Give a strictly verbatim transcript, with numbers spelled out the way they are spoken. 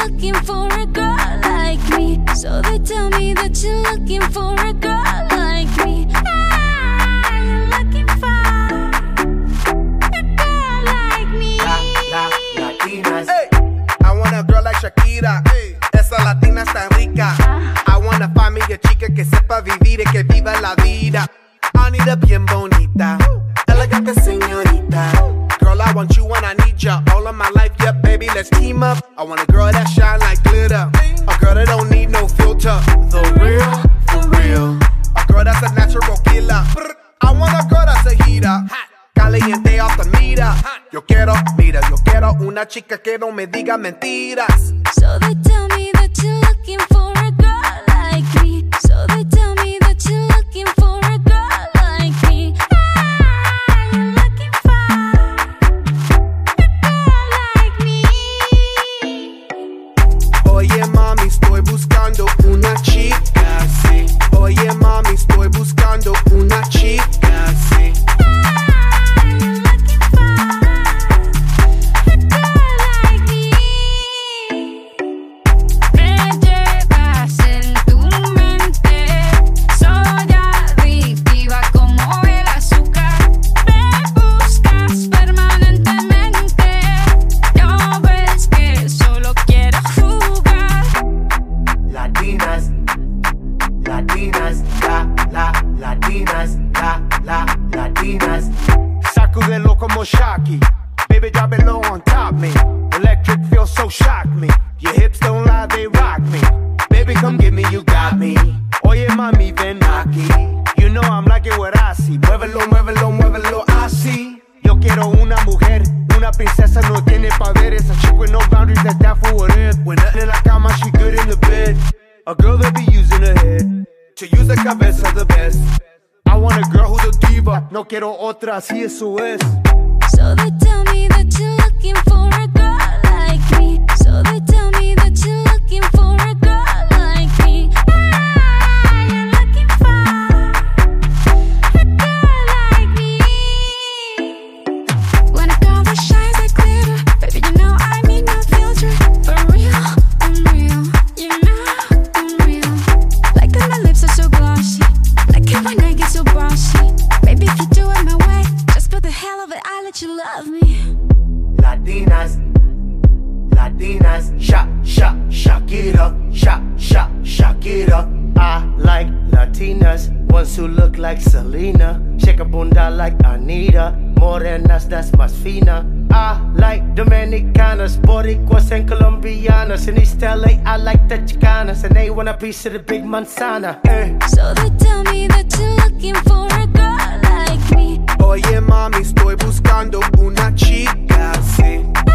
looking for a girl like me. So they tell me that you're looking for a girl like me. Ah, you're looking for a girl like me. La, la, Latinas. Hey, I want a girl like Shakira. Hey, esa latina está rica. I wanna find me a chica que sepa vivir y que viva la vida. I need a bien bonita, elegante señorita. Girl, I want you and I need ya all of my life, yeah, baby, let's team up. I want a girl that shine like glitter, a girl that don't need no filter. The real, for real. A girl that's a natural killer. I want a girl that's a heater, caliente off the meter. Yo quiero, mira, yo quiero una chica que no me diga mentiras. So they tell me that you're looking for a girl like me. So they tell me that you're looking for a girl like me. Ah, you're looking for a girl like me. Oye mami, estoy buscando una chica, sí. Oye mami, estoy buscando una chica, sí. Ah, you're looking for a girl like me. Me llevas en tu mente, soy adictiva como el azúcar. Me buscas permanentemente, ya ves que solo quiero jugar. Latinas, Latinas, la, la, Latinas, la, la, Latinas. Sacudelo como Shocky, baby drop it low on top me. Electric feels so shock me. Your hips don't lie, they rock me. Baby come get me, you got me. Oye mami, ven aquí. You know I'm liking what I see. Muévelo, muévelo, muévelo así. Yo quiero una mujer, una princesa, no tiene poderes. A chick with no boundaries, that's down for what it. When nothing in la cama, she good in the bed. A girl that be using her head to use the cabeza the best. I want a girl who's a diva. No quiero otra, así eso es. So they tell me that you're looking for a girl like me. So they tell me that you're looking for a girl like me. Ah, you're looking for a girl like me. When a girl that shines like glitter, baby, you know I need no filter. For real, I'm real. You know I'm real. Like that my lips are so glossy. Like it when I get so bossy. Baby, if you do it my way, just for the hell of it, I let you love me. Latinas, Latinas, sha, sha, Shakira, sha, sha, Shakira. I like Latinas, ones who look like Selena, shake a bunda like Anita, morenas, that's más fina. I like Dominicanas, Boricuas and Colombianas. In East L A, I like the Chicanas, and they want a piece of the big manzana. Eh. So they tell me that you're looking for a girl like me. Oye mami, estoy buscando una chica, sí.